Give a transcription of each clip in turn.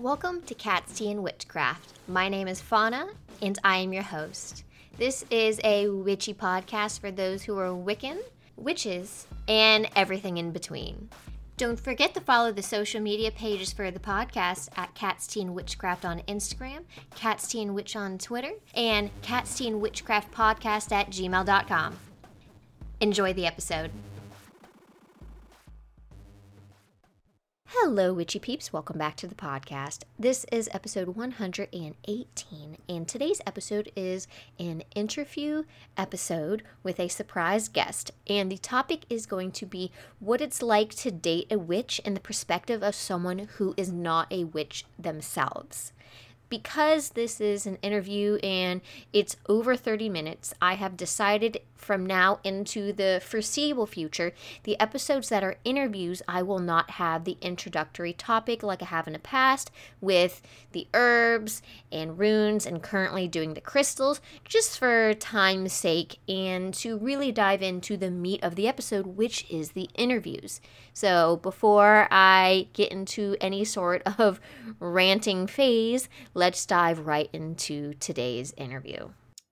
Welcome to Cat's Tea and Witchcraft. My name is Fauna, and I am your host. This is a witchy podcast for those who are Wiccan, witches, and everything in between. Don't forget to follow the social media pages for the podcast at Cat's Tea and Witchcraft on Instagram, Cat's Tea and Witch on Twitter, and Cat's Tea and Witchcraft Podcast at gmail.com. Enjoy the episode. Hello, witchy peeps. Welcome back to the podcast. This is episode 118, and today's episode is an interview episode with a surprise guest. And the topic is going to be what it's like to date a witch in the perspective of someone who is not a witch themselves. Because this is an interview and it's over 30 minutes, I have decided from now into the foreseeable future, the episodes that are interviews, I will not have the introductory topic like I have in the past with the herbs and runes and currently doing the crystals, just for time's sake and to really dive into the meat of the episode, which is the interviews. So before I get into any sort of ranting phase, let's dive right into today's interview.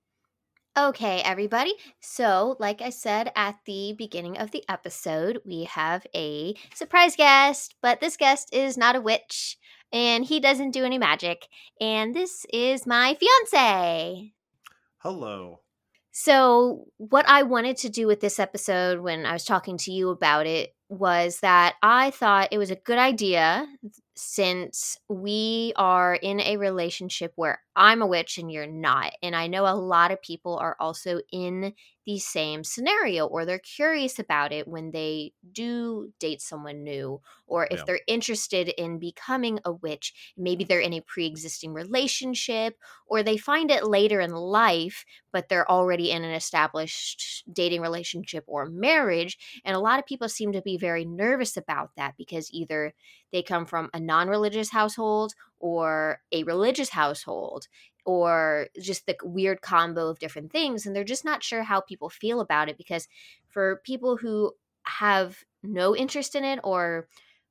Okay, everybody. So, like I said at the beginning of the episode, we have a surprise guest, but this guest is not a witch, and he doesn't do any magic, and this is my fiance. Hello. So, what I wanted to do with this episode when I was talking to you about it was that I thought it was a good idea since we are in a relationship where I'm a witch and you're not. And I know a lot of people are also in the same scenario, or they're curious about it when they do date someone new, or if they're interested in becoming a witch. Maybe they're in a pre-existing relationship, or they find it later in life, but they're already in an established dating relationship or marriage. And a lot of people seem to be very nervous about that because either they come from a non-religious household or a religious household, or just the weird combo of different things. And they're just not sure how people feel about it, because for people who have no interest in it or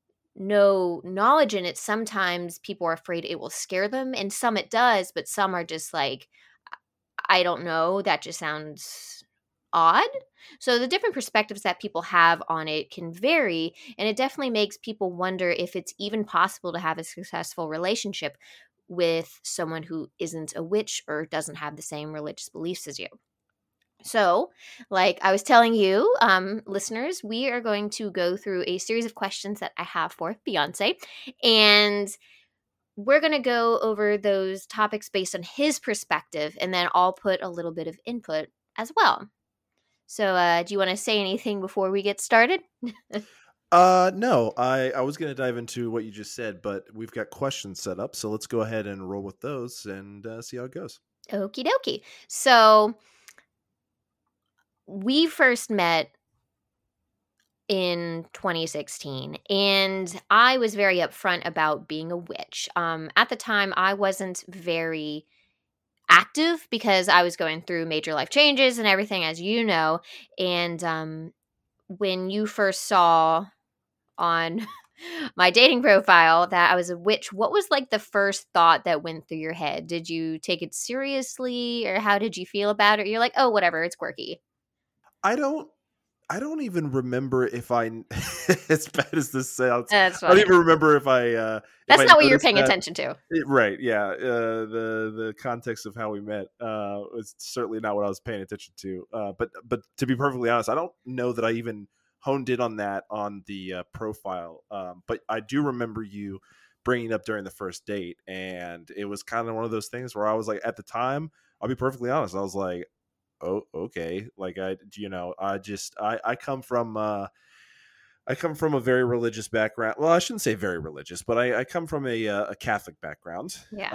no knowledge in it, sometimes people are afraid it will scare them, and some it does, but some are just like, I don't know, that just sounds odd. So the different perspectives that people have on it can vary, and it definitely makes people wonder if it's even possible to have a successful relationship with someone who isn't a witch or doesn't have the same religious beliefs as you. So, like I was telling you, listeners, we are going to go through a series of questions that I have for Beyonce, and we're going to go over those topics based on his perspective, and then I'll put a little bit of input as well. So, do you want to say anything before we get started? No, I was going to dive into what you just said, but we've got questions set up, so let's go ahead and roll with those and see how it goes. Okie dokie. So, we first met in 2016, and I was very upfront about being a witch. At the time, I wasn't very active because I was going through major life changes and everything, as you know. And when you first saw on my dating profile that I was a witch, what was like the first thought that went through your head? Did you take it seriously, or how did you feel about it? You're like, oh, whatever, it's quirky. I don't even remember if I, as bad as this sounds, That's I don't funny. even remember if I. That's not what you're paying attention to. Right? Yeah. The context of how we met was certainly not what I was paying attention to. But to be perfectly honest, I don't know that I even honed in on that on the profile. But I do remember you bringing it up during the first date, and it was kind of one of those things where I was like, at the time, I'll be perfectly honest, I was like, oh, okay. Like I come from a very religious background. Well, I shouldn't say very religious, but I come from a Catholic background. Yeah.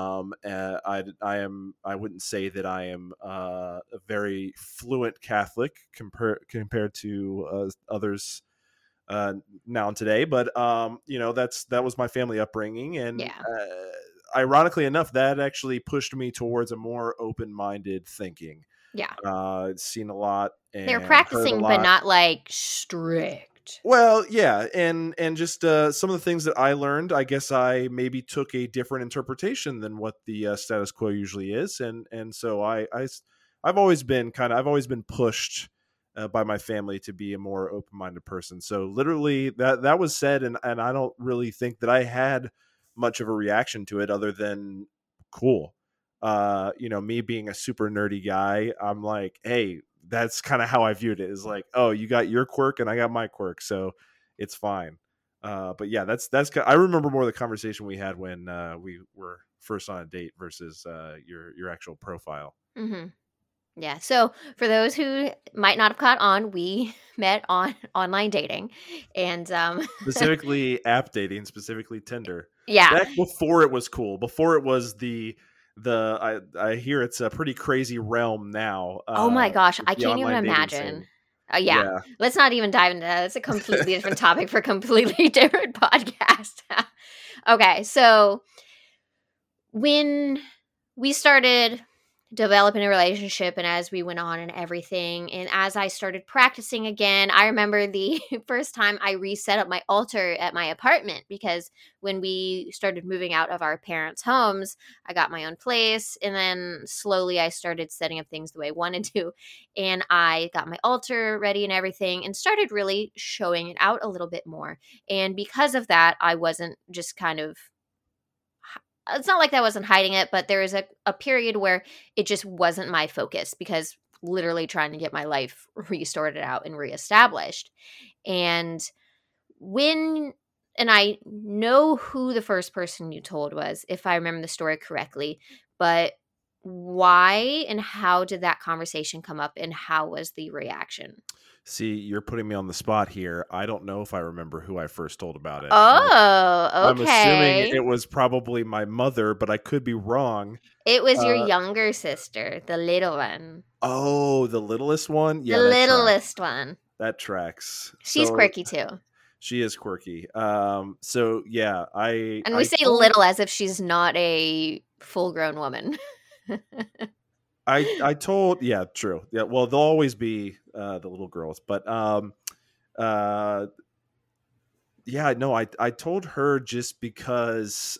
I wouldn't say that I am a very fluent Catholic compared to others now and today. But that was my family upbringing, and Yeah. Ironically enough, that actually pushed me towards a more open-minded thinking. Yeah. Seen a lot. And They're practicing, but not like strict. Well, yeah, and just some of the things that I learned, I guess I maybe took a different interpretation than what the status quo usually is, and so I've always been I've always been pushed by my family to be a more open minded person. So literally that was said, and I don't really think that I had much of a reaction to it other than cool. Me being a super nerdy guy, I'm like, hey, that's kind of how I viewed it. Is like, oh, you got your quirk and I got my quirk, so it's fine. But yeah, I remember more of the conversation we had when we were first on a date versus your actual profile. Mm-hmm. Yeah. So for those who might not have caught on, we met on online dating, and Specifically app dating, specifically Tinder. yeah. Back before it was cool, before it was I hear it's a pretty crazy realm now. Oh my gosh, With I the can't even online dating imagine. scene. Yeah. Yeah. Let's not even dive into that. It's a completely different topic for a completely different podcast. Okay, so when we started developing a relationship and as we went on and everything, and as I started practicing again, I remember the first time I reset up my altar at my apartment, because when we started moving out of our parents' homes, I got my own place, and then slowly I started setting up things the way I wanted to, and I got my altar ready and everything and started really showing it out a little bit more. And because of that, I wasn't just kind of, it's not like I wasn't hiding it, but there was a period where it just wasn't my focus, because literally trying to get my life restored out and reestablished. And when, and I know who the first person you told was, if I remember the story correctly, but why and how did that conversation come up, and how was the reaction? See, you're putting me on the spot here. I don't know if I remember who I first told about it. Oh, I'm assuming okay. it was probably my mother, but I could be wrong. It was your younger sister, the little one. Oh, the littlest one? The Yeah, that tracks. littlest one. That tracks. She's So quirky too. she is quirky. So yeah, And we say little as if she's not a full-grown woman. I told, yeah, true. Yeah, well, they'll always be the little girls, but yeah, no, I told her just because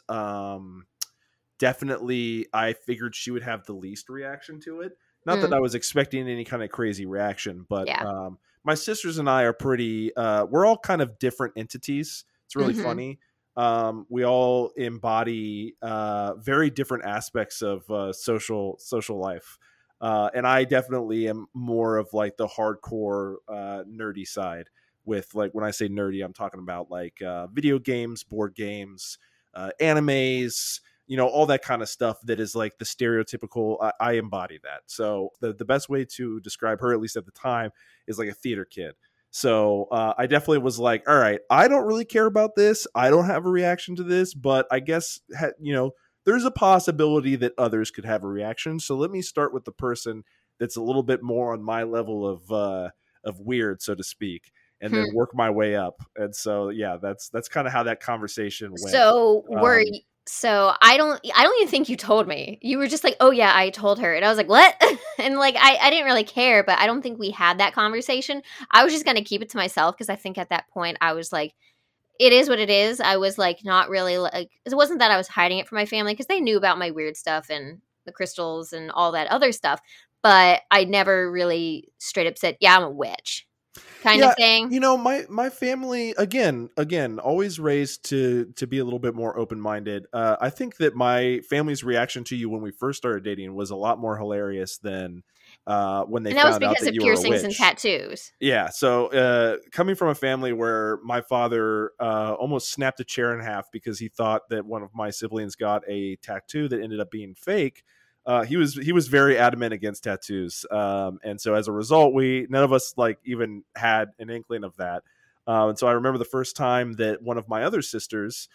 definitely I figured she would have the least reaction to it. Not that I was expecting any kind of crazy reaction, but Yeah. my sisters and I are pretty we're all kind of different entities. It's really funny. We all embody very different aspects of social life. And I definitely am more of like the hardcore nerdy side. With, like, when I say nerdy, I'm talking about like video games, board games, animes, all that kind of stuff that is like the stereotypical. I embody that. So the best way to describe her, at least at the time, is like a theater kid. So I definitely was like, all right, I don't really care about this. I don't have a reaction to this, but I guess, there's a possibility that others could have a reaction. So let me start with the person that's a little bit more on my level of weird, so to speak, and then work my way up. And so, yeah, that's kind of how that conversation went. So so I don't even think you told me. You were just like, oh yeah, I told her. And I was like, what? And like, I didn't really care, but I don't think we had that conversation. I was just going to keep it to myself, because I think at that point I was like, it is what it is. I was like, not really like, it wasn't that I was hiding it from my family, because they knew about my weird stuff and the crystals and all that other stuff. But I never really straight up said, yeah, I'm a witch kind of thing. My family, again, always raised to be a little bit more open-minded. I think that my family's reaction to you when we first started dating was a lot more hilarious than when they found out that you were a witch. And that was because of piercings and tattoos. Yeah. So coming from a family where my father almost snapped a chair in half because he thought that one of my siblings got a tattoo that ended up being fake. He was very adamant against tattoos, and so as a result, none of us like even had an inkling of that. And so I remember the first time that one of my other sisters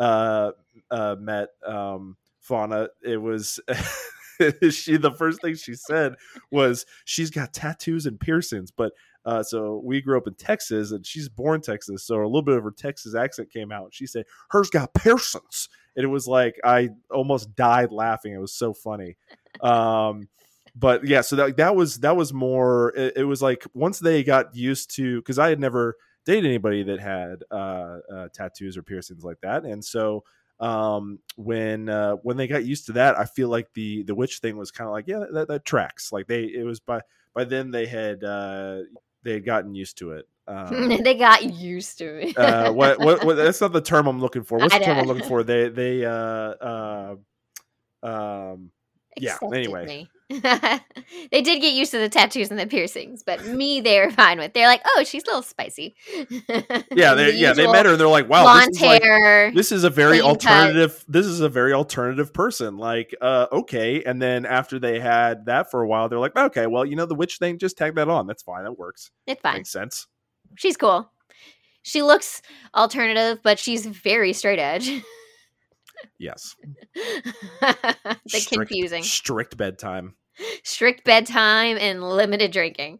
met Fauna. It was the first thing she said was, she's got tattoos and piercings, but so we grew up in Texas and she's born Texas, so a little bit of her Texas accent came out. She said, hers got piercings. And it was like, I almost died laughing. It was so funny. But yeah, so that was more, it was like, once they got used to, because I had never date anybody that had tattoos or piercings like that. And so when they got used to that, I feel like the witch thing was kind of like, yeah, that tracks. Like it was by then they had gotten used to it. They got used to it. What that's not the term I'm looking for. What's the term I'm looking for? Yeah, anyway. Me. They did get used to the tattoos and the piercings, but me they're fine with. They're like, oh, she's a little spicy. Yeah, they met her and they're like, wow, blonde hair. This is a very alternative. Cut. This is a very alternative person. Like, okay. And then after they had that for a while, they're like, okay, well, the witch thing, just tag that on. That's fine. That works. It's fine. Makes sense. She's cool. She looks alternative, but she's very straight edge. Yes. Confusing. Strict bedtime and limited drinking.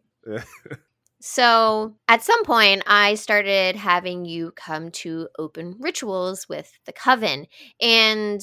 So at some point, I started having you come to open rituals with the coven. And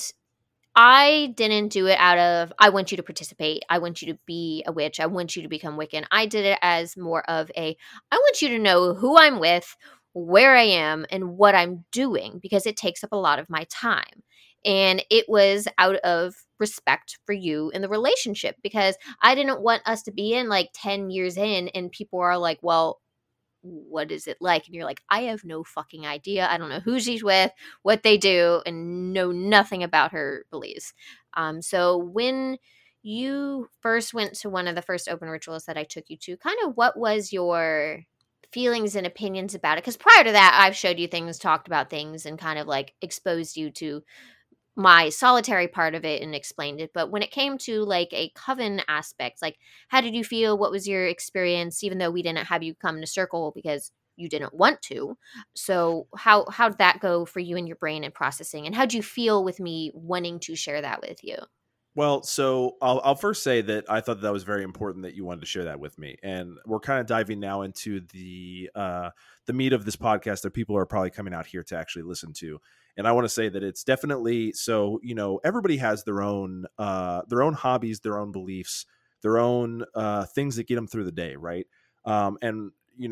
I didn't do it out of, I want you to participate. I want you to be a witch. I want you to become Wiccan. I did it as more of I want you to know who I'm with, where I am, and what I'm doing, because it takes up a lot of my time. And it was out of respect for you in the relationship, because I didn't want us to be in like 10 years in and people are like, well, what is it like? And you're like, I have no fucking idea. I don't know who she's with, what they do, and know nothing about her beliefs. So when you first went to one of the first open rituals that I took you to, kind of what was your feelings and opinions about it? Because prior to that, I've showed you things, talked about things, and kind of like exposed you to my solitary part of it and explained it. But when it came to like a coven aspect, like how did you feel? What was your experience, even though we didn't have you come to Circle because you didn't want to? So how'd that go for you in your brain and processing? And how'd you feel with me wanting to share that with you? Well, so I'll first say that I thought that was very important that you wanted to share that with me, and we're kind of diving now into the meat of this podcast that people are probably coming out here to actually listen to. And I want to say that it's definitely so. Everybody has their own hobbies, their own beliefs, their own things that get them through the day, right? And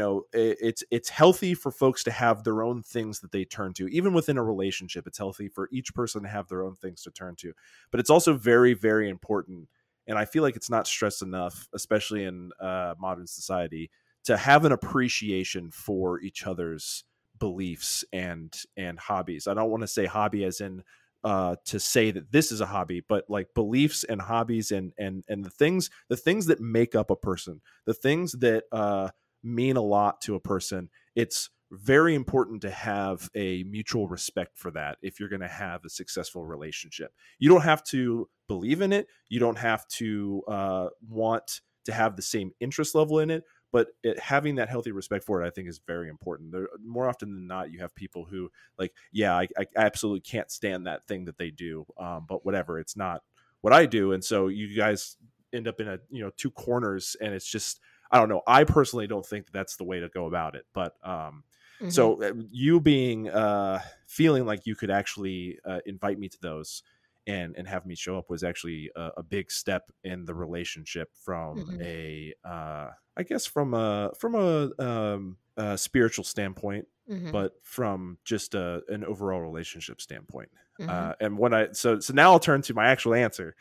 it's healthy for folks to have their own things that they turn to. Even within a relationship, it's healthy for each person to have their own things to turn to. But it's also very, very important, and I feel like it's not stressed enough, especially in modern society, to have an appreciation for each other's beliefs and hobbies. I don't want to say hobby as in to say that this is a hobby, but like beliefs and hobbies and the things that make up a person, the things that mean a lot to a person. It's very important to have a mutual respect for that if you're going to have a successful relationship. You don't have to believe in it. You don't have to want to have the same interest level in it, but having that healthy respect for it, I think, is very important. More often than not, you have people who like, yeah, I absolutely can't stand that thing that they do, but whatever, it's not what I do. And so you guys end up in two corners, and it's just, I don't know. I personally don't think that that's the way to go about it. But so you being feeling like you could actually invite me to those and have me show up was actually a big step in the relationship from I guess from a spiritual standpoint, but from just an overall relationship standpoint. And when so now I'll turn to my actual answer.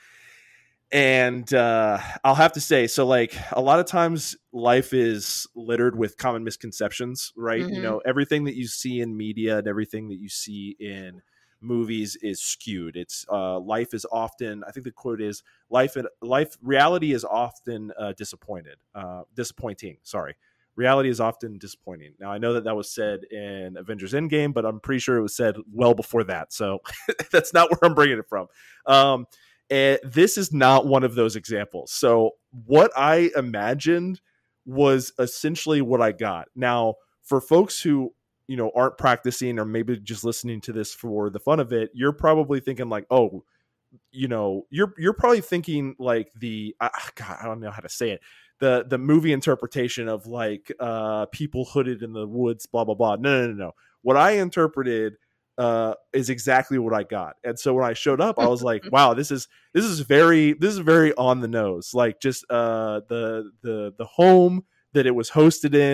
And I'll have to say, so like a lot of times life is littered with common misconceptions, right? Everything that you see in media and everything that you see in movies is skewed. It's life is often, I think the quote is, reality is often disappointing. Sorry. Reality is often disappointing. Now, I know that was said in Avengers Endgame, but I'm pretty sure it was said well before that. So that's not where I'm bringing it from. And this is not one of those examples. So what I imagined was essentially what I got. Now, for folks who, aren't practicing or maybe just listening to this for the fun of it, you're probably thinking like, oh, you're probably thinking like God, I don't know how to say it. The movie interpretation of like people hooded in the woods, blah, blah, blah. No. What I interpreted is exactly what I got. And so when I showed up, I was like, wow, this is very on the nose. Like just the home that it was hosted in,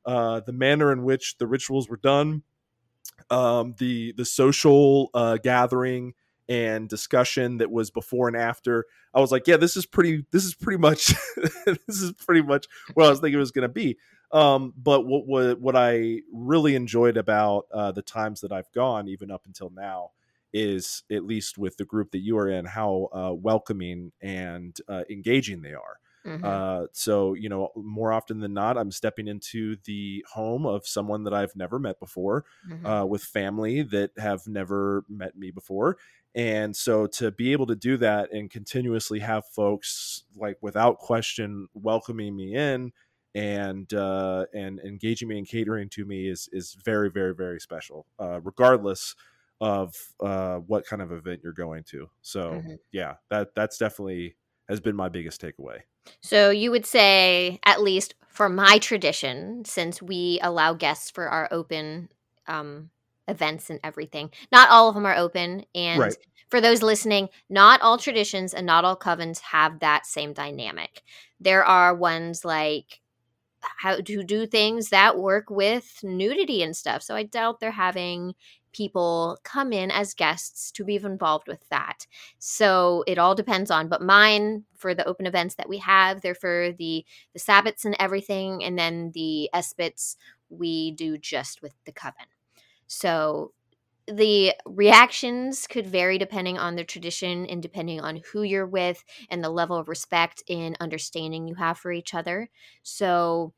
the manner in which the rituals were done, the social gathering and discussion that was before and after. I was like, yeah, this is pretty much this is pretty much what I was thinking it was going to be. But what I really enjoyed about the times that I've gone, even up until now, is, at least with the group that you are in, how welcoming and engaging they are. So, more often than not, I'm stepping into the home of someone that I've never met before, with family that have never met me before. And so to be able to do that and continuously have folks, like, without question, welcoming me in and engaging me and catering to me is very, very, very special, regardless of what kind of event you're going to. So yeah, that's definitely has been my biggest takeaway. So you would say, at least for my tradition, since we allow guests for our open events and everything, not all of them are open. And Right. for those listening, not all traditions and not all covens have that same dynamic. There are ones like how to do things that work with nudity and stuff. So I doubt they're having people come in as guests to be involved with that. So it all depends on, but mine, for the open events that we have, they're for the sabbats and everything, and then the espits we do just with the coven. So the reactions could vary depending on the tradition and depending on who you're with and the level of respect and understanding you have for each other. So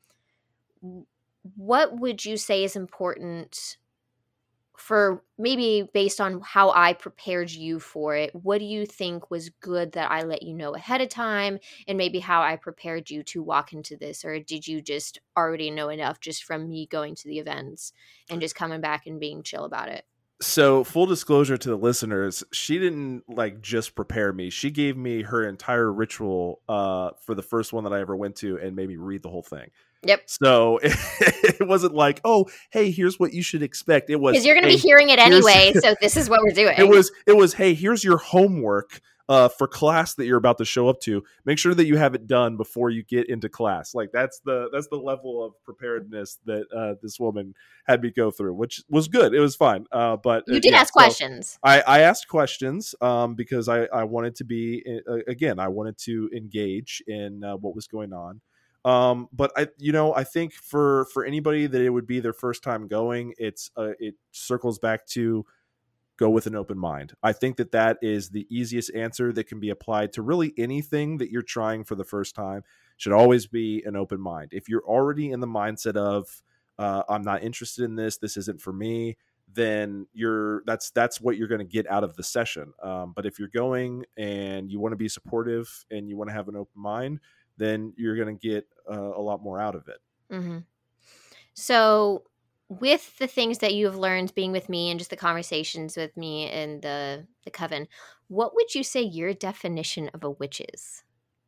what would you say is important, for maybe based on how I prepared you for it? What do you think was good that I let you know ahead of time, and maybe how I prepared you to walk into this? Or did you just already know enough just from me going to the events and just coming back and being chill about it? So, full disclosure to the listeners, she didn't just prepare me. She gave me her entire ritual for the first one that I ever went to and made me read the whole thing. Yep. So it wasn't like, oh, hey, here's what you should expect. It was, because you're going to hey, be hearing it anyway, so this is what we're doing. It was, hey, here's your homework for class that you're about to show up to. Make sure that you have it done before you get into class. Like, that's the level of preparedness that this woman had me go through, which was good. It was fine. But you did ask questions. I asked questions because I wanted to be, again, I wanted to engage in what was going on. But I think for anybody that it would be their first time going, it circles back to go with an open mind. I think that is the easiest answer that can be applied to really anything that you're trying for the first time. Should always be an open mind. If you're already in the mindset of I'm not interested in this isn't for me, then that's what you're going to get out of the session. But if you're going and you want to be supportive and you want to have an open mind, then you're going to get a lot more out of it. Mm-hmm. So with the things that you've learned being with me and just the conversations with me and the coven, what would you say your definition of a witch is?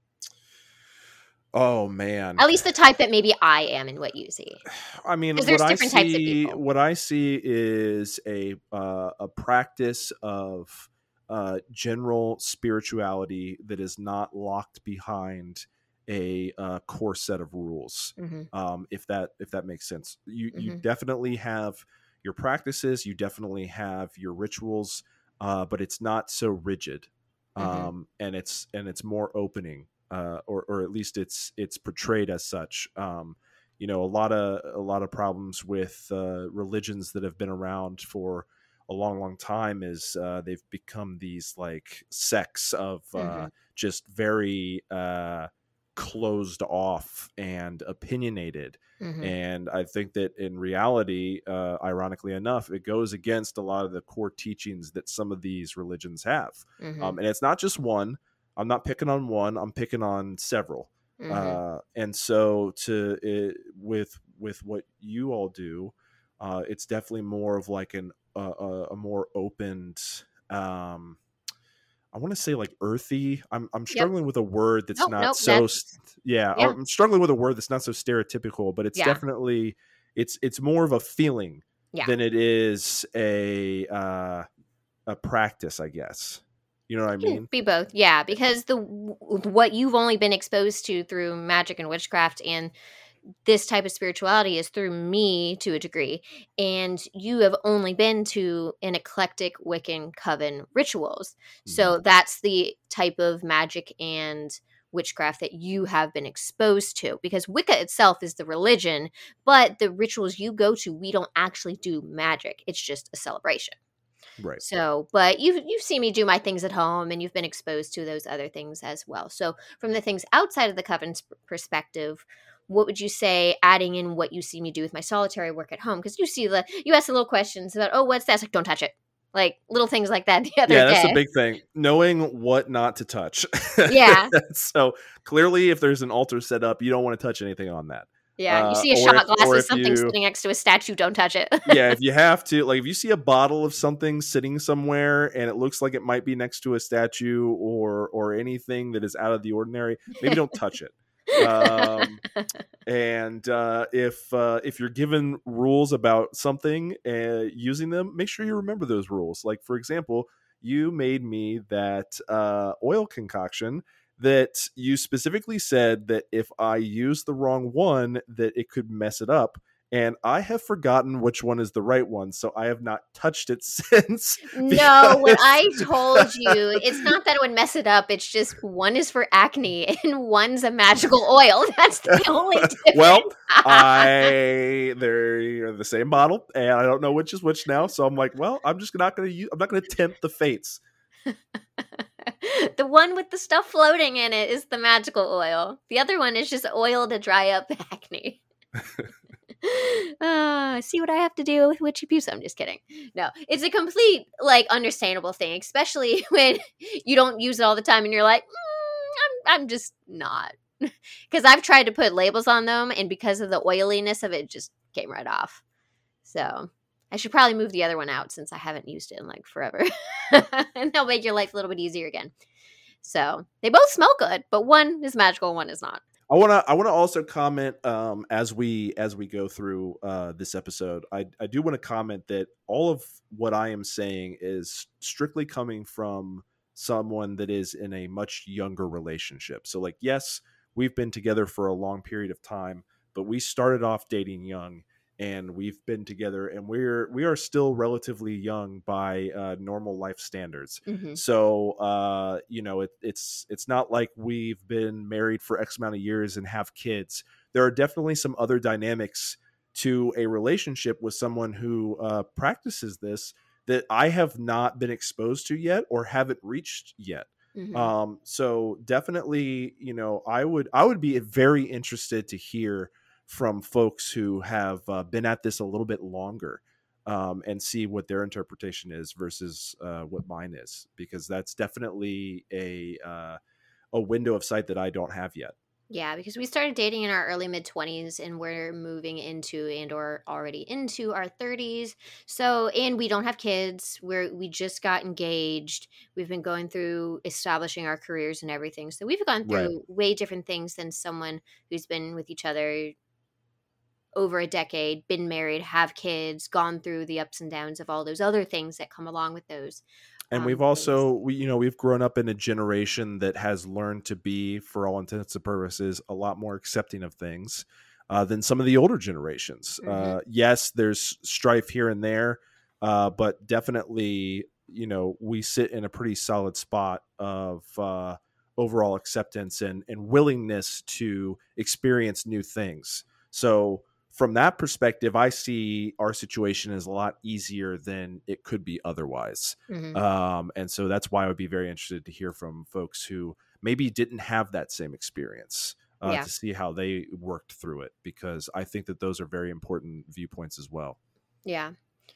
Oh man! At least the type that maybe I am and what you see. I mean, because there's different types of people. What I see is a practice of general spirituality that is not locked behind a core set of rules. Mm-hmm. If that makes sense, you definitely have your practices, you definitely have your rituals, but it's not so rigid, and it's more opening, or at least it's portrayed as such. A lot of problems with religions that have been around for a long time is they've become these like sects of just very closed off and opinionated. And I think that in reality, ironically enough, it goes against a lot of the core teachings that some of these religions have. And it's not just one. I'm not picking on one, I'm picking on several. And so with what you all do, it's definitely more of like a more opened, I want to say like earthy. I'm struggling with a word that's I'm struggling with a word that's not so stereotypical, but it's definitely it's more of a feeling than it is a practice, I guess. You know what I mean? Be both, yeah. Because what you've only been exposed to through magic and witchcraft and this type of spirituality is through me to a degree, and you have only been to an eclectic Wiccan coven rituals. So that's the type of magic and witchcraft that you have been exposed to, because Wicca itself is the religion, but the rituals you go to, we don't actually do magic. It's just a celebration. Right. So, but you've seen me do my things at home, and you've been exposed to those other things as well. So, from the things outside of the coven's perspective, what would you say, adding in what you see me do with my solitary work at home? Because you ask the little questions about, oh, what's that? It's like, don't touch it. Like little things like that the other Yeah, day. that's the big thing. Knowing what not to touch. Yeah. So clearly, if there's an altar set up, you don't want to touch anything on that. Yeah. You see a Or shot glass with something you, sitting next to a statue, don't touch it. yeah, if you have to, like if you see a bottle of something sitting somewhere and it looks like it might be next to a statue or anything that is out of the ordinary, maybe don't touch it. And if you're given rules about something, using them, make sure you remember those rules. Like, for example, you made me that oil concoction that you specifically said that if I use the wrong one, that it could mess it up. And I have forgotten which one is the right one, so I have not touched it since. No, what I told you, it's not that it would mess it up. It's just one is for acne and one's a magical oil. That's the only difference. Well, they're the same bottle, and I don't know which is which now. So I'm like, well, I'm just not going to use. I'm not going to tempt the fates. The one with the stuff floating in it is the magical oil. The other one is just oil to dry up acne. See what I have to do with witchy pubes? I'm just kidding. No, it's a complete, like, understandable thing, especially when you don't use it all the time and you're like, I'm just not. Because I've tried to put labels on them, and because of the oiliness of it just came right off. So I should probably move the other one out since I haven't used it in like forever. And that'll make your life a little bit easier again. So they both smell good, but one is magical, one is not. I wanna also comment as we go through this episode. I do want to comment that all of what I am saying is strictly coming from someone that is in a much younger relationship. So, like, yes, we've been together for a long period of time, but we started off dating young, and we've been together, and we are still relatively young by normal life standards. Mm-hmm. So it's not like we've been married for X amount of years and have kids. There are definitely some other dynamics to a relationship with someone who practices this that I have not been exposed to yet or haven't reached yet. Mm-hmm. So definitely, I would be very interested to hear from folks who have been at this a little bit longer, and see what their interpretation is versus what mine is, because that's definitely a window of sight that I don't have yet. Yeah, because we started dating in our early mid-20s, and we're moving into and or already into our 30s. So, and we don't have kids. We just got engaged. We've been going through establishing our careers and everything. So we've gone Right. through way different things than someone who's been with each other over a decade, been married, have kids, gone through the ups and downs of all those other things that come along with those. And we've also we've grown up in a generation that has learned to be, for all intents and purposes, a lot more accepting of things than some of the older generations. Mm-hmm. Yes, there's strife here and there, but definitely, we sit in a pretty solid spot of overall acceptance and willingness to experience new things. So from that perspective, I see our situation as a lot easier than it could be otherwise. Mm-hmm. And so that's why I would be very interested to hear from folks who maybe didn't have that same experience, Yeah. to see how they worked through it, because I think that those are very important viewpoints as well. Yeah.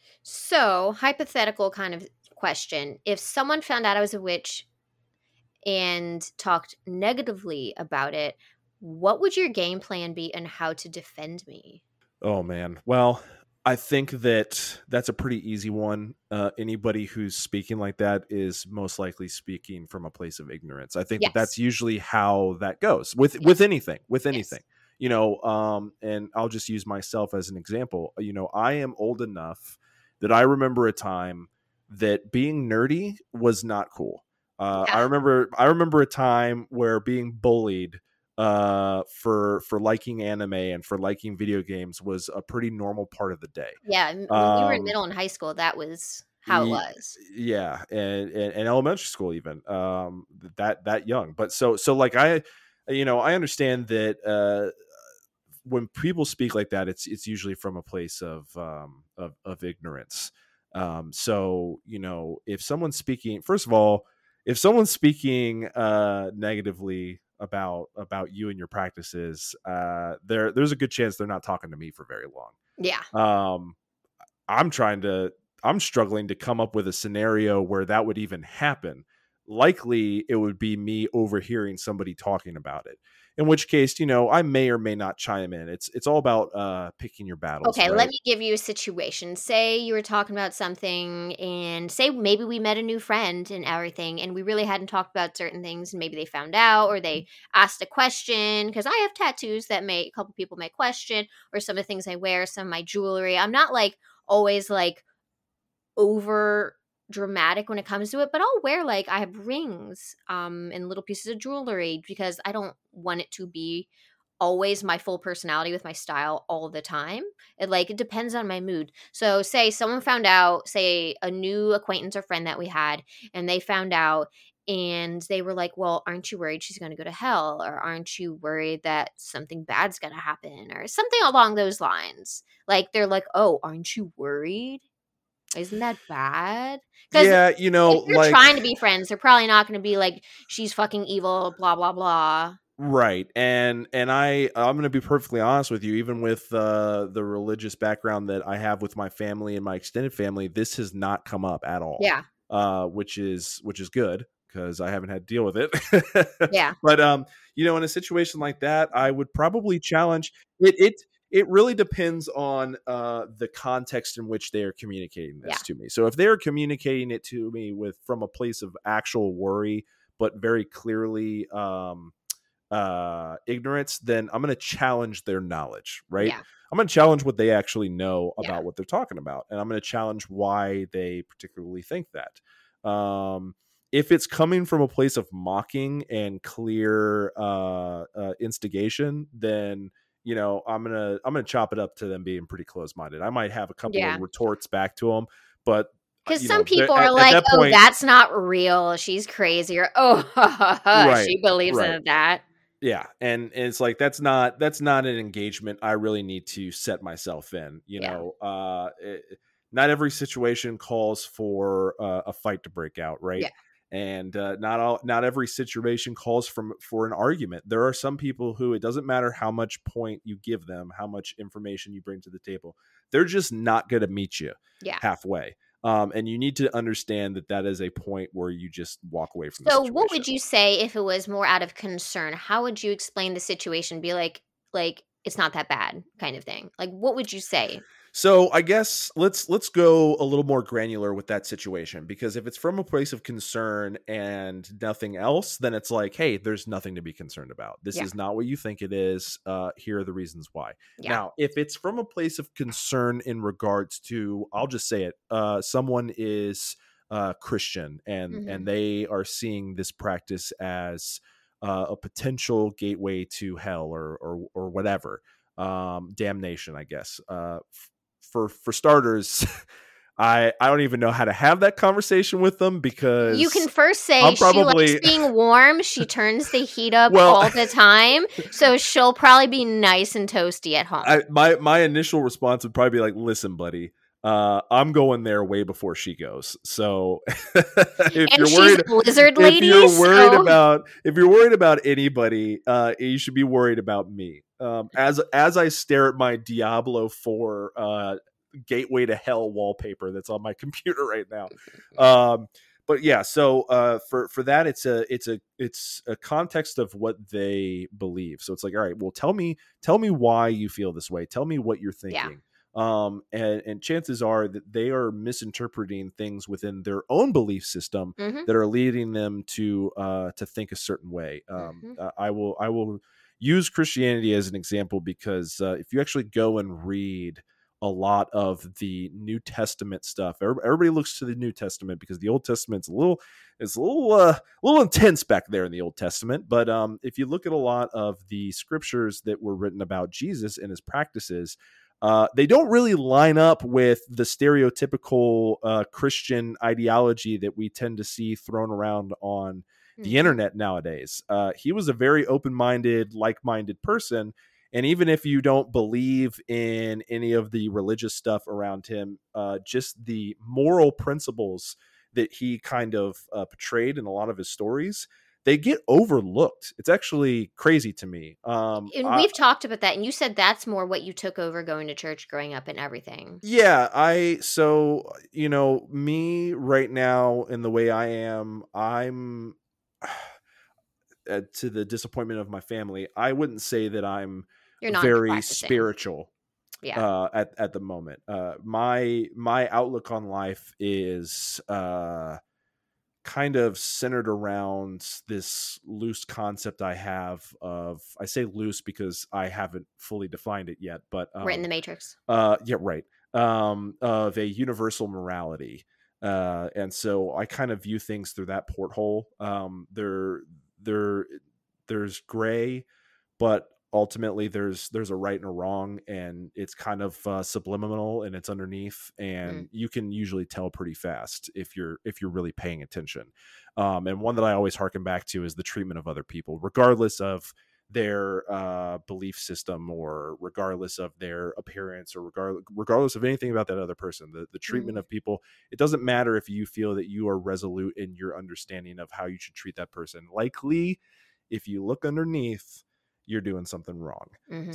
So, hypothetical kind of question. If someone found out I was a witch and talked negatively about it, what would your game plan be and how to defend me? Oh, man. Well, I think that that's a pretty easy one. Anybody who's speaking like that is most likely speaking from a place of ignorance. I think that that's Yes. usually how that goes with Yes. anything, Yes. and I'll just use myself as an example. I am old enough that I remember a time that being nerdy was not cool. Yeah. I remember a time where being bullied for liking anime and for liking video games was a pretty normal part of the day. Yeah, when we were in middle and high school, that was how it was. Yeah, and elementary school even, that young. But so like I understand that when people speak like that, it's usually from a place of ignorance. So if someone's speaking, first of all, if someone's speaking negatively about you and your practices, there's a good chance they're not talking to me for very long. Yeah. Um, I'm trying to I'm struggling to come up with a scenario where that would even happen. Likely it would be me overhearing somebody talking about it. In which case, I may or may not chime in. It's all about picking your battles, Okay, let right? me give you a situation. Say you were talking about something, and say maybe we met a new friend and everything, and we really hadn't talked about certain things, and maybe they found out or they asked a question. Because I have tattoos that a couple people may question, or some of the things I wear, some of my jewelry. I'm not like always like over dramatic when it comes to it, but I'll wear like I have rings and little pieces of jewelry because I don't want it to be always my full personality with my style all the time. It depends on my mood. So say someone found out, say a new acquaintance or friend that we had, and they found out and they were like, "Well, aren't you worried she's going to go to hell, or aren't you worried that something bad's going to happen, or something along those lines?" Like they're like, "Oh, aren't you worried? Isn't that bad?" Because Yeah, if you're like trying to be friends, they're probably not going to be like, "She's fucking evil," blah blah blah. right. And I'm going to be perfectly honest with you, even with the religious background that I have with my family and my extended family, this has not come up at all. Yeah, Which is good because I haven't had to deal with it. yeah, But in a situation like that, I would probably challenge it. It really depends on the context in which they are communicating yeah, this to me. So if they're communicating it to me from a place of actual worry, but very clearly ignorance, then I'm going to challenge their knowledge, right? yeah, I'm going to challenge what they actually know yeah, about what they're talking about, and I'm going to challenge why they particularly think that. If it's coming from a place of mocking and clear instigation, then I'm gonna chop it up to them being pretty close minded. I might have a couple of yeah. retorts back to them, but Because some people are at like, that "Oh, point, that's not real. She's crazy," or "Oh, right, she believes right. in that." Yeah, and it's like that's not an engagement I really need to set myself in. Yeah, Not every situation calls for a fight to break out, right? yeah, And not every situation calls for an argument. There are some people who it doesn't matter how much point you give them, how much information you bring to the table, they're just not going to meet you yeah. halfway. And you need to understand that is a point where you just walk away from the So, what situation. would you say if it was more out of concern? How would you explain the situation? Be like it's not that bad, kind of thing. Like, what would you say? So I guess let's go a little more granular with that situation, because if it's from a place of concern and nothing else, then it's like, hey, there's nothing to be concerned about. This Yeah, is not what you think it is. Here are the reasons why. yeah, Now, if it's from a place of concern in regards to, I'll just say it, someone is Christian and hmm, they are seeing this practice as a potential gateway to hell or whatever, damnation, I guess. For starters, I don't even know how to have that conversation with them, You can because first say I'm she likes probably being warm. She turns the heat up well, all the time, so she'll probably be nice and toasty at home. my initial response would probably be like, listen, buddy, I'm going there way before she goes. So if And you're she's worried, a lizard lady, so if you're worried about anybody, you should be worried about me. As I stare at my Diablo 4 gateway to hell wallpaper that's on my computer right now. But yeah, so for that, it's a context of what they believe. So it's like, all right, well, tell me why you feel this way. Tell me what you're yeah. thinking. And chances are that they are misinterpreting things within their own belief system Mhm. that are leading them to think a certain way. Mhm. I will use Christianity as an example, because if you actually go and read a lot of the New Testament stuff. Everybody looks to the New Testament because the Old Testament's a little intense back there in the Old Testament. But if you look at a lot of the scriptures that were written about Jesus and his practices, they don't really line up with the stereotypical Christian ideology that we tend to see thrown around on the internet nowadays. He was a very open-minded, like-minded person. And even if you don't believe in any of the religious stuff around him, just the moral principles that he kind of portrayed in a lot of his stories, they get overlooked. It's actually crazy to me. And we've talked about that, and you said that's more what you took over going to church growing up and everything. Yeah, so, me right now in the way I am, I'm to the disappointment of my family, I wouldn't say that I'm very spiritual at the moment. My outlook on life is kind of centered around this loose concept I have of, I say loose because I haven't fully defined it yet, but right in the Matrix. Yeah, right. Of a universal morality. And so I kind of view things through that porthole. There's gray, but ultimately there's a right and a wrong, and it's kind of subliminal, and it's underneath, and you can usually tell pretty fast if you're really paying attention. And one that I always harken back to is the treatment of other people, regardless of their belief system, or regardless of their appearance, or regardless of anything about that other person. The treatment of people, it doesn't matter if you feel that you are resolute in your understanding of how you should treat that person. Likely, if you look underneath, you're doing something wrong.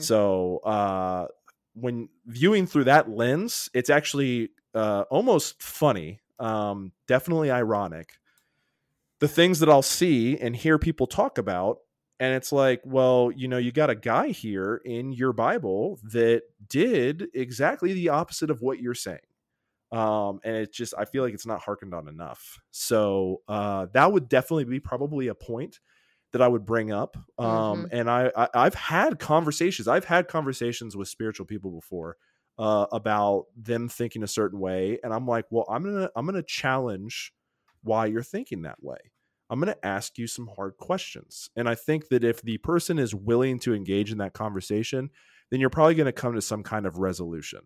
So when viewing through that lens, it's actually almost funny, definitely ironic, the things that I'll see and hear people talk about. And it's like, well, you got a guy here in your Bible that did exactly the opposite of what you're saying. And it's just, I feel like it's not hearkened on enough. So that would definitely be probably a point that I would bring up. And I've had conversations with spiritual people before about them thinking a certain way. And I'm like, well, I'm going to challenge why you're thinking that way. I'm going to ask you some hard questions. And I think that if the person is willing to engage in that conversation, then you're probably going to come to some kind of resolution.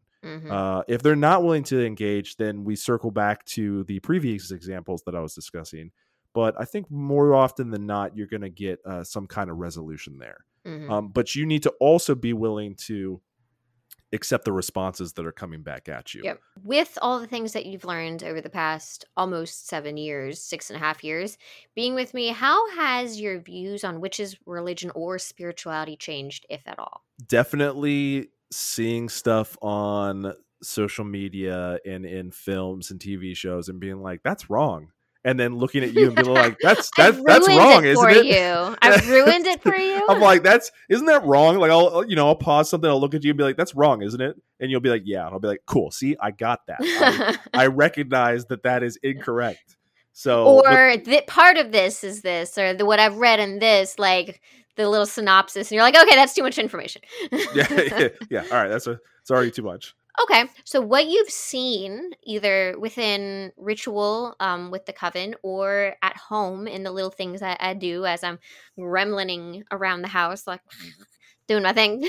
If they're not willing to engage, then we circle back to the previous examples that I was discussing. But I think more often than not, you're going to get some kind of resolution there. But you need to also be willing to accept the responses that are coming back at you. Yep. With all the things that you've learned over the past almost 7 years, 6.5 years, being with me, how has your views on which is religion or spirituality changed, if at all? Definitely seeing stuff on social media and in films and TV shows and being like, that's wrong. And then looking at you and being like, that's wrong, isn't it? I've ruined it for you. I'm like, isn't that wrong? Like, I'll pause something, I'll look at you and be like, that's wrong, isn't it? And you'll be like, yeah. And I'll be like, cool. See, I got that. I recognize that is incorrect. So, part of this is this, or what I've read in this, like the little synopsis, and you're like, okay, that's too much information. yeah. All right, it's already too much. Okay, so what you've seen either within ritual with the coven, or at home in the little things that I do as I'm gremlining around the house, like doing my thing.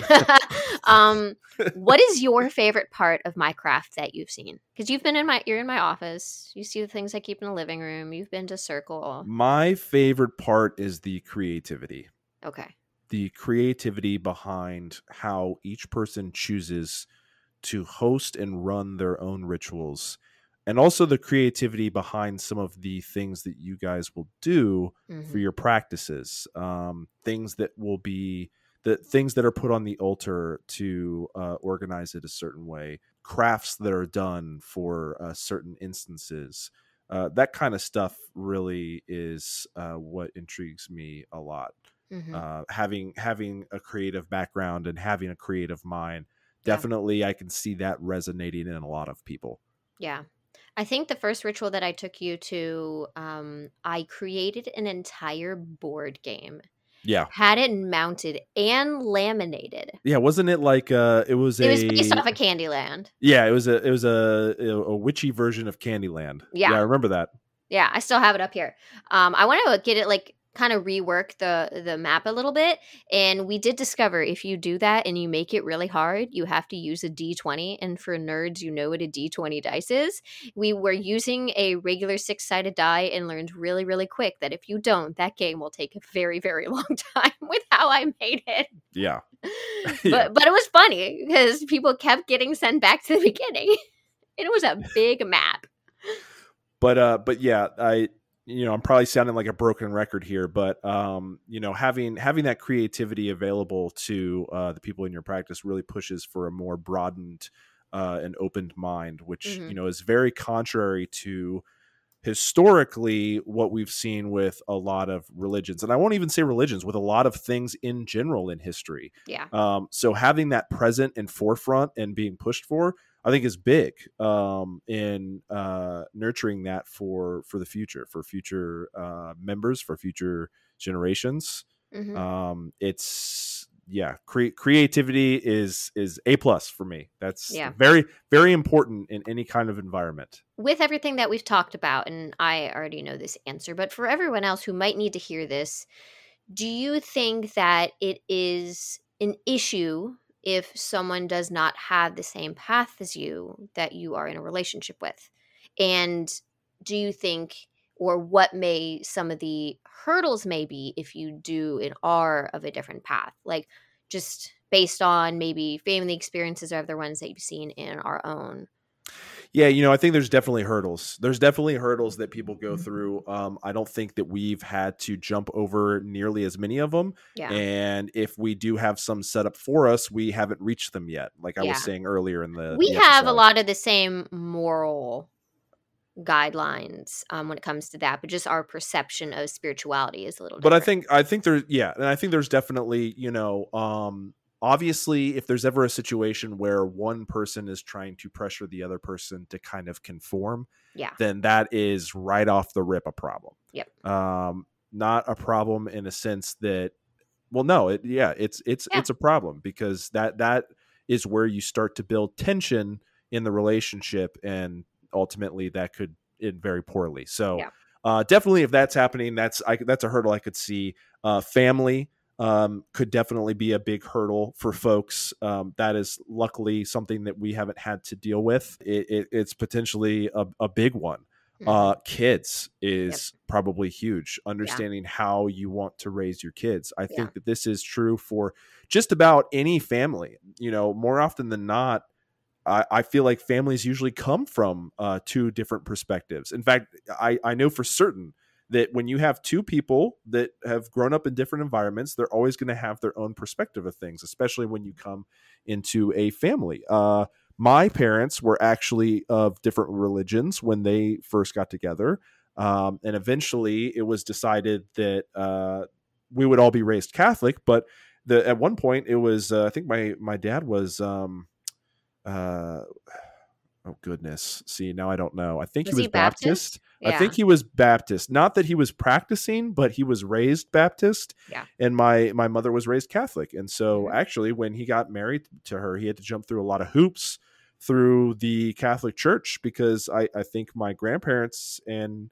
What is your favorite part of my craft that you've seen? Because you're in my office. You see the things I keep in the living room. You've been to Circle. My favorite part is the creativity. Okay. The creativity behind how each person chooses to host and run their own rituals, and also the creativity behind some of the things that you guys will do for your practices. Things that will be the things that are put on the altar to organize it a certain way, crafts that are done for certain instances. That kind of stuff really is what intrigues me a lot. Having a creative background and having a creative mind, definitely I can see that resonating in a lot of people. Yeah. I think the first ritual that I took you to, I created an entire board game. Yeah. had it mounted and laminated. Yeah, wasn't it like it was based off of Candyland. Yeah, it was a witchy version of Candyland. Yeah, I Yeah. remember that. Yeah, I still have it up here. I want to get it like kind of rework the map a little bit, and we did discover if you do that and you make it really hard, you have to use a D20. And for nerds, you know what a D20 dice is. We were using a regular 6-sided die and learned really, really quick that if you don't, that game will take a very, very long time with how I made it. Yeah. But it was funny because people kept getting sent back to the beginning. It was a big map. But yeah, I'm probably sounding like a broken record here, but having that creativity available to the people in your practice really pushes for a more broadened and opened mind, which is very contrary to historically what we've seen with a lot of religions, and I won't even say religions, with a lot of things in general in history. Yeah. So having that present and forefront and being pushed for, I think, is big in nurturing that for the future, for future members, for future generations. It's creativity is A+ for me. That's very, very important in any kind of environment. With everything that we've talked about, and I already know this answer, but for everyone else who might need to hear this, do you think that it is an issue if someone does not have the same path as you that you are in a relationship with? And do you think, or what may some of the hurdles may be if you do and are of a different path? Like just based on maybe family experiences or other ones that you've seen in our own. Yeah, I think there's definitely hurdles. There's definitely hurdles that people go through. I don't think that we've had to jump over nearly as many of them. Yeah. And if we do have some set up for us, we haven't reached them yet. Like I was saying earlier in the We have a lot of the same moral guidelines when it comes to that, but just our perception of spirituality is a little different. But I think there's definitely, obviously, if there's ever a situation where one person is trying to pressure the other person to kind of conform, then that is right off the rip a problem. Yep. Not a problem in a sense that, well, no, it's a problem, because that is where you start to build tension in the relationship, and ultimately that could end very poorly. So definitely, if that's happening, that's a hurdle I could see. Family could definitely be a big hurdle for folks. That is luckily something that we haven't had to deal with. It's potentially a big one. Kids is probably huge. Understanding how you want to raise your kids. I think that this is true for just about any family. More often than not, I feel like families usually come from two different perspectives. In fact, I know for certain that when you have two people that have grown up in different environments, they're always going to have their own perspective of things, especially when you come into a family. My parents were actually of different religions when they first got together. And eventually it was decided that we would all be raised Catholic. But at one point it was, I think my dad was, oh goodness. See, now I don't know. I think he was Baptist. Yeah. I think he was Baptist. Not that he was practicing, but he was raised Baptist. Yeah. And my mother was raised Catholic. And so actually when he got married to her, he had to jump through a lot of hoops through the Catholic Church, because I think my grandparents and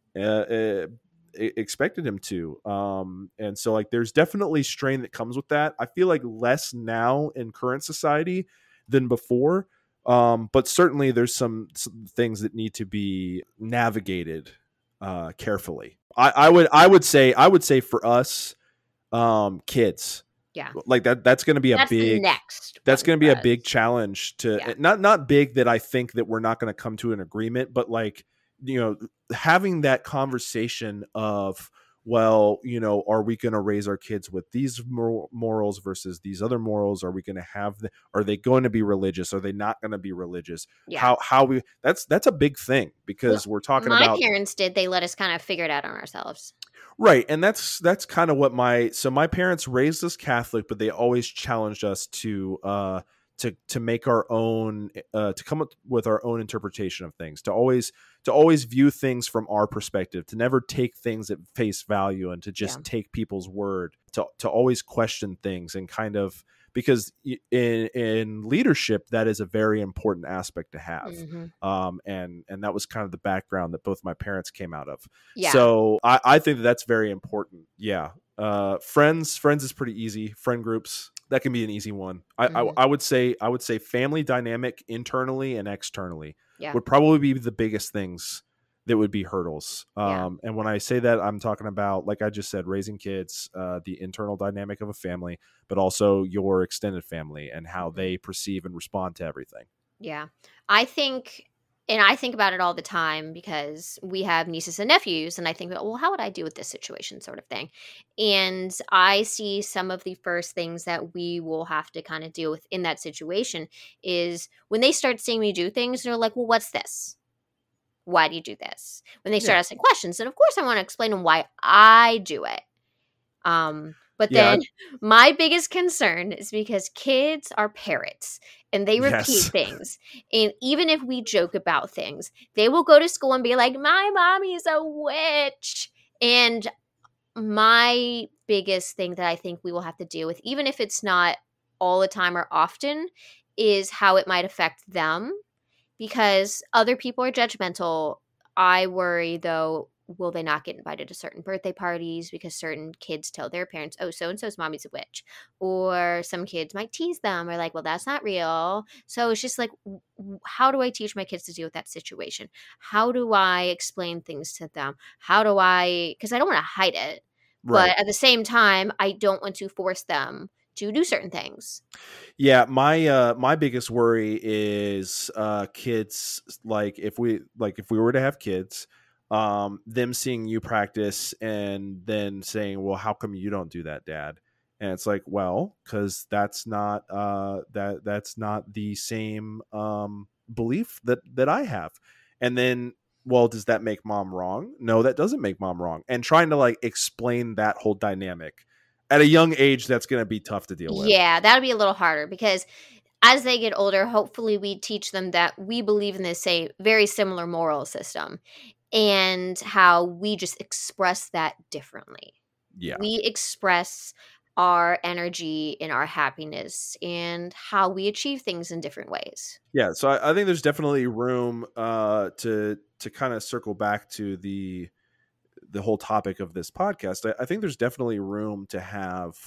expected him to. And so like there's definitely strain that comes with that. I feel like less now in current society than before. But certainly there's some things that need to be navigated carefully. I would say for us, kids. Yeah. Like that's going to be that's going to be a big challenge to not big that I think that we're not going to come to an agreement, but like, having that conversation of, well, are we going to raise our kids with these morals versus these other morals? Are we going to are they going to be religious? Are they not going to be religious? Yeah. That's a big thing, because we're talking about. My parents they let us kind of figure it out on ourselves. Right. And that's kind of what my parents raised us Catholic, but they always challenged us to to make our own, to come up with our own interpretation of things, to always view things from our perspective, to never take things at face value and to just take people's word, to always question things, and kind of, because in leadership, that is a very important aspect to have. And that was kind of the background that both my parents came out of. So I think that's very important. Friends is pretty easy. Friend groups, that can be an easy one. I would say family dynamic internally and externally would probably be the biggest things that would be hurdles. And when I say that, I'm talking about, like I just said, raising kids, the internal dynamic of a family, but also your extended family and how they perceive and respond to everything. Yeah. I think about it all the time because we have nieces and nephews, and I think, well, how would I deal with this situation, sort of thing. And I see some of the first things that we will have to kind of deal with in that situation is when they start seeing me do things, they're like, well, what's this? Why do you do this? When they start asking questions, and of course I want to explain them why I do it. But then my biggest concern is because kids are parrots and they repeat things. And even if we joke about things, they will go to school and be like, my mommy is a witch. And my biggest thing that I think we will have to deal with, even if it's not all the time or often, is how it might affect them. Because other people are judgmental. I worry, though, will they not get invited to certain birthday parties because certain kids tell their parents, oh, so-and-so's mommy's a witch. Or some kids might tease them or like, well, that's not real. So it's just like, how do I teach my kids to deal with that situation? How do I explain things to them? Because I don't want to hide it. Right. But at the same time, I don't want to force them to do certain things. Yeah, my biggest worry is kids, like if we were to have kids, them seeing you practice and then saying, well, how come you don't do that, Dad? And it's like, well, because that's not that's not the same belief that I have. And then, well, does that make Mom wrong? No, that doesn't make Mom wrong. And trying to like explain that whole dynamic at a young age, that's going to be tough to deal with. Yeah, that'll be a little harder because as they get older, hopefully we teach them that we believe in this, say, very similar moral system and how we just express that differently. Yeah. We express our energy and our happiness and how we achieve things in different ways. Yeah, so I think there's definitely room to kind of circle back to the whole topic of this podcast. I think there's definitely room to have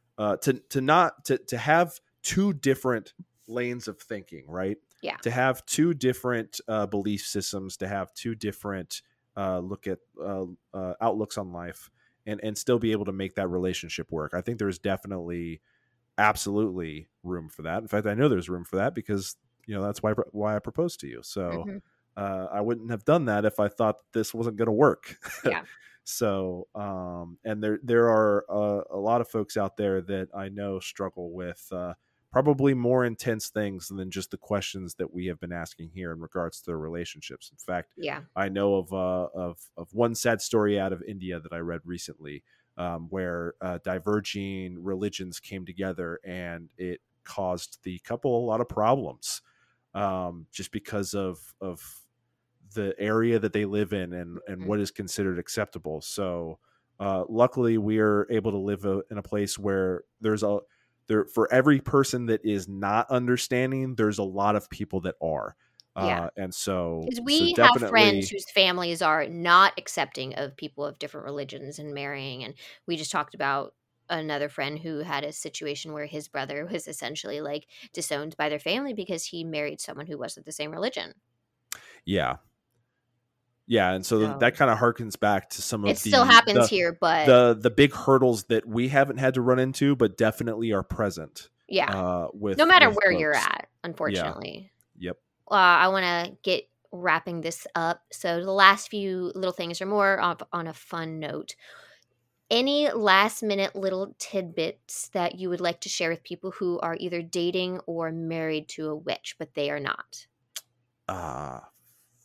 to have two different lanes of thinking, right? Yeah. To have two different belief systems, to have two different look at outlooks on life, and still be able to make that relationship work. I think there's definitely, absolutely room for that. In fact, I know there's room for that because that's why I proposed to you. So. Mm-hmm. I wouldn't have done that if I thought this wasn't going to work. Yeah. So, and there are a lot of folks out there that I know struggle with probably more intense things than just the questions that we have been asking here in regards to their relationships. In fact, I know of one sad story out of India that I read recently, where diverging religions came together and it caused the couple a lot of problems, just because of the area that they live in and what is considered acceptable. So luckily we are able to live in a place where for every person that is not understanding, there's a lot of people that are. And so we have friends whose families are not accepting of people of different religions and marrying. And we just talked about another friend who had a situation where his brother was essentially like disowned by their family because he married someone who wasn't the same religion. Yeah. Yeah, and so that kind of harkens back to some of it still happens here, but the big hurdles that we haven't had to run into, but definitely are present. Yeah, with no matter with where folks. You're at, unfortunately. Yeah. Yep. I want to get wrapping this up. So the last few little things are more on a fun note. Any last minute little tidbits that you would like to share with people who are either dating or married to a witch, but they are not?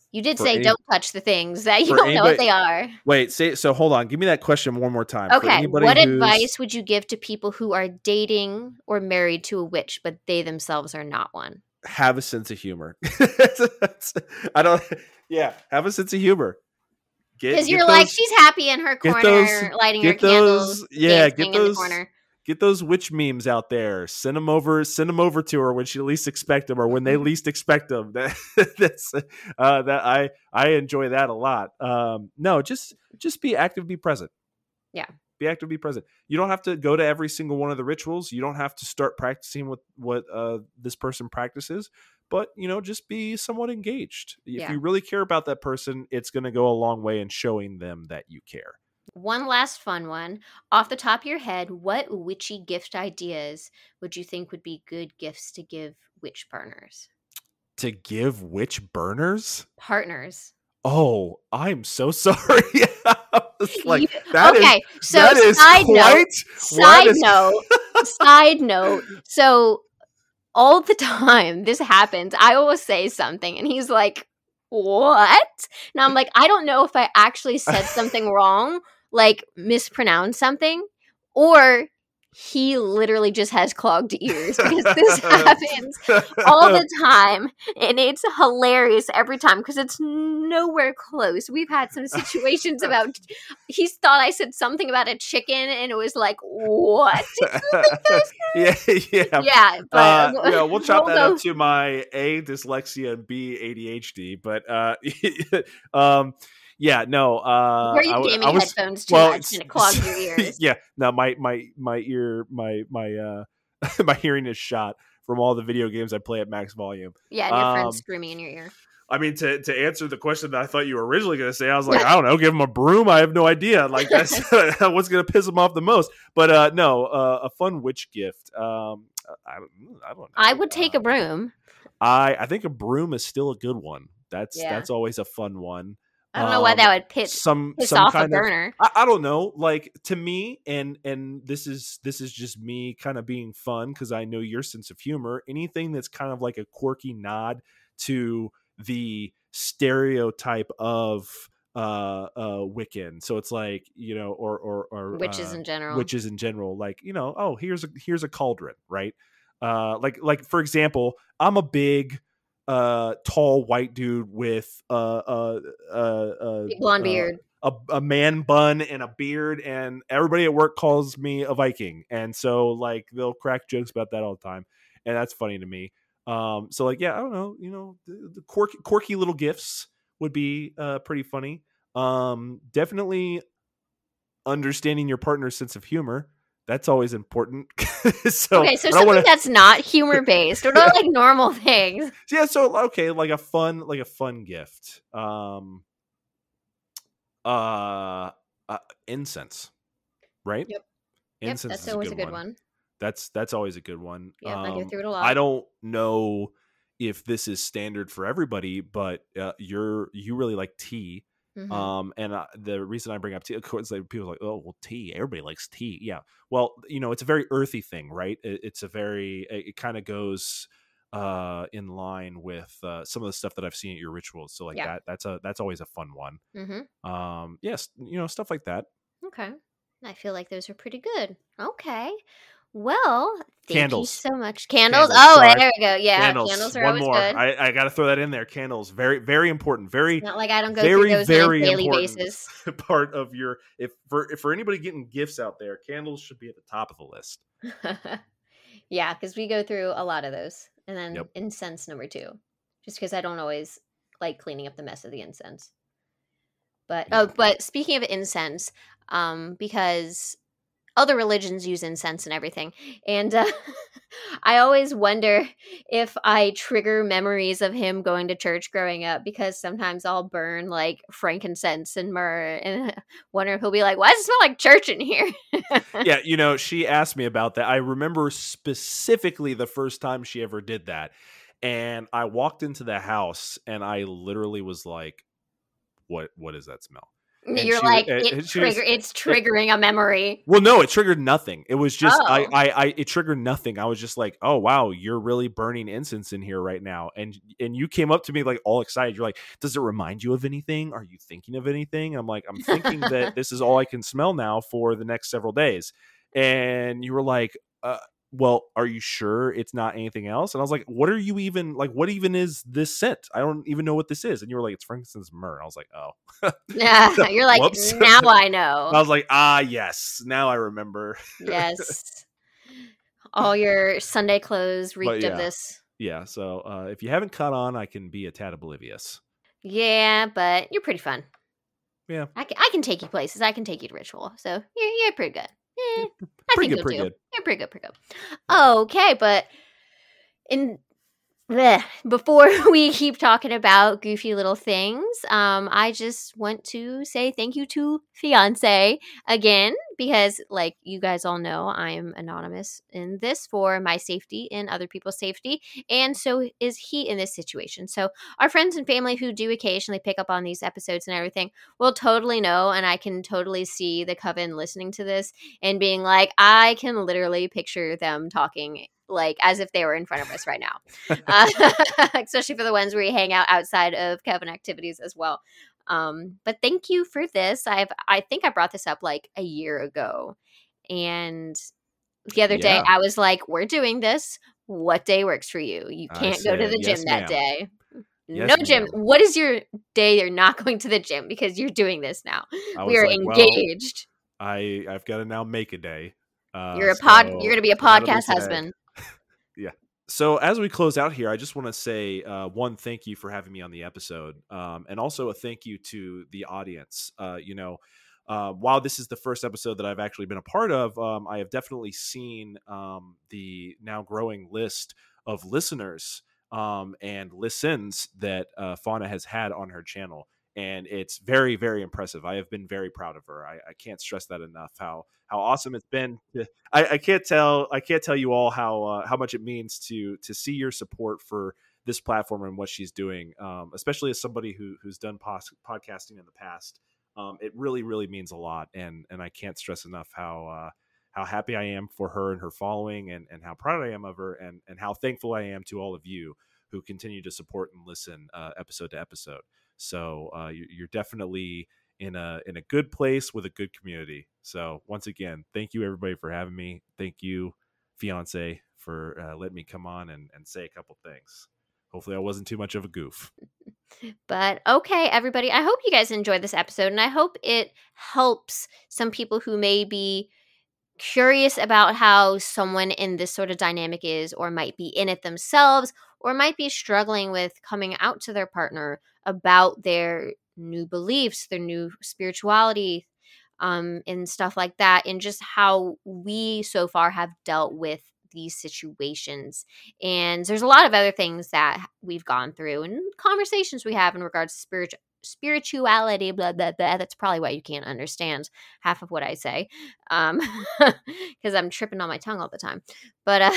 You did For say any don't touch the things that you for don't know what anybody, they are. wait, so hold on. Give me that question one more time. For Okay, anybody what who's advice would you give to people who are dating or married to a witch, but they themselves are not one? have a sense of humor. I don't. Yeah, have a sense of humor. Because Get you're like, those. she's happy in her Get those. corner, lighting her Get candles, those. Yeah, dancing in the corner. get those witch memes out there. Send them over to her when she least expect them, or when they least expect them. That's that I enjoy that a lot. No, just be active, be present. Yeah. Be active, be present. You don't have to go to every single one of the rituals. You don't have to start practicing what this person practices, but just be somewhat engaged. If Yeah. you really care about that person, it's going to go a long way in showing them that you care. One last fun one. Off the top of your head, what witchy gift ideas would you think would be good gifts to give witch partners? To give witch burners? Partners. Oh, I'm so sorry. Like okay, so that is side quite note. Side note. So all the time this happens, I always say something and he's like, what? And I'm like, I don't know if I actually said something wrong, like mispronounced something, or he literally just has clogged ears, because this happens all the time and it's hilarious every time because it's nowhere close. We've had some situations about he thought I said something about a chicken and it was like, what? Yeah, but we'll chop that up to my A, dyslexia, and B, ADHD. But yeah, no. Were you gaming headphones too much and it clogged your ears? Yeah, no, my ear, my my hearing is shot from all the video games I play at max volume. Yeah, and your friends screaming in your ear. I mean, to answer the question that I thought you were originally going to say, I was like, I don't know, give him a broom. I have no idea. Like, that's what's going to piss him off the most. But no, a fun witch gift. I don't know. I would take a broom. I think a broom is still a good one. That's always a fun one. I don't know why that would piss off a burner. I don't know. Like, to me, and this is just me kind of being fun because I know your sense of humor. Anything that's kind of like a quirky nod to the stereotype of Wiccan. So it's like, or witches in general. Like, oh, here's a cauldron, right? Like for example, I'm a big tall white dude with big blonde beard, a man bun and a beard, and everybody at work calls me a Viking, and so like they'll crack jokes about that all the time, and that's funny to me. So like, yeah, I don't know, the quirky little gifts would be pretty funny. Definitely understanding your partner's sense of humor. That's always important. So something that's not humor based, or not like normal things. Yeah, so okay, like a fun gift. Incense, right? Yep. Incense that's is always a good one. That's always a good one. Yeah, I go through it a lot. I don't know if this is standard for everybody, but you really like tea. Mm-hmm. And the reason I bring up tea, of course, like, people are like, oh, well, tea. Everybody likes tea. Yeah. Well, it's a very earthy thing, right? It kind of goes in line with some of the stuff that I've seen at your rituals. So like that's always a fun one. Mm-hmm. Yes, stuff like that. Okay. I feel like those are pretty good. Okay. Well, thank you so much. Candles. Sorry. There we go. Yeah, candles are always good. I got to throw that in there. Candles, very, very important. Very, not like I don't go through those on a daily basis. Part of your if for anybody getting gifts out there, candles should be at the top of the list. Yeah, because we go through a lot of those, and then incense number 2, just because I don't always like cleaning up the mess of the incense. But speaking of incense, because other religions use incense and everything, and I always wonder if I trigger memories of him going to church growing up, because sometimes I'll burn like frankincense and myrrh and wonder if he'll be like, why does it smell like church in here? Yeah, she asked me about that. I remember specifically the first time she ever did that, and I walked into the house and I literally was like, what is that smell? And You're like, she was, it's triggering a memory. well, no, it triggered nothing. It was just Oh. it triggered nothing. I was just like, oh wow, you're really burning incense in here right now. And you came up to me like all excited. You're like, does it remind you of anything? Are you thinking of anything? I'm like, I'm thinking that this is all I can smell now for the next several days. And you were like, well, are you sure it's not anything else? And I was like, what are you even like? What even is this scent? I don't even know what this is. And you were like, it's frankincense myrrh. And I was like, oh, Yeah, you're like, whoops. now I know. I was like, yes, now I remember. Yes. All your Sunday clothes reeked of this. Yeah. So if you haven't caught on, I can be a tad oblivious. Yeah, but you're pretty fun. Yeah. I can take you places. I can take you to ritual. So you're pretty good. I Pretty think good. You're pretty good. Okay, but before we keep talking about goofy little things, I just want to say thank you to Fiance again, because like you guys all know, I am anonymous in this for my safety and other people's safety, and so is he in this situation. So our friends and family who do occasionally pick up on these episodes and everything will totally know, and I can totally see the coven listening to this and being like, I can literally picture them talking like as if they were in front of us right now, especially for the ones where we hang out outside of coven activities as well. But thank you for this. I think I brought this up like a year ago, and the other day I was like, we're doing this. What day works for you? You can't go to the gym that day. No gym. What is your day you're not going to the gym because you're doing this now? We are like, engaged. Well, I've got to now make a day. You're going to be a podcast husband. Yeah. So as we close out here, I just want to say one, thank you for having me on the episode, and also a thank you to the audience. While this is the first episode that I've actually been a part of, I have definitely seen the now growing list of listeners and listens that Fauna has had on her channel. And it's very, very impressive. I have been very proud of her. I can't stress that enough. How awesome it's been. I can't tell you all how much it means to see your support for this platform and what she's doing. Especially as somebody who's done podcasting in the past. It really, really means a lot. And I can't stress enough how happy I am for her and her following, and how proud I am of her, and how thankful I am to all of you who continue to support and listen episode to episode. So you're definitely in a good place with a good community. So once again, thank you everybody for having me. Thank you, Fiance, for letting me come on and say a couple things. Hopefully I wasn't too much of a goof. But okay, everybody, I hope you guys enjoyed this episode, and I hope it helps some people who may be curious about how someone in this sort of dynamic is, or might be in it themselves, or might be struggling with coming out to their partner about their new beliefs, their new spirituality, and stuff like that, and just how we so far have dealt with these situations. And there's a lot of other things that we've gone through and conversations we have in regards to spirituality, blah, blah, blah. That's probably why you can't understand half of what I say, because I'm tripping on my tongue all the time. But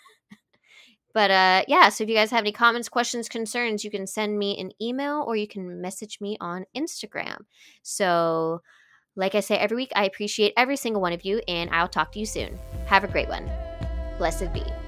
yeah, so if you guys have any comments, questions, concerns, you can send me an email or you can message me on Instagram. So like I say every week, I appreciate every single one of you, and I'll talk to you soon. Have a great one. Blessed be.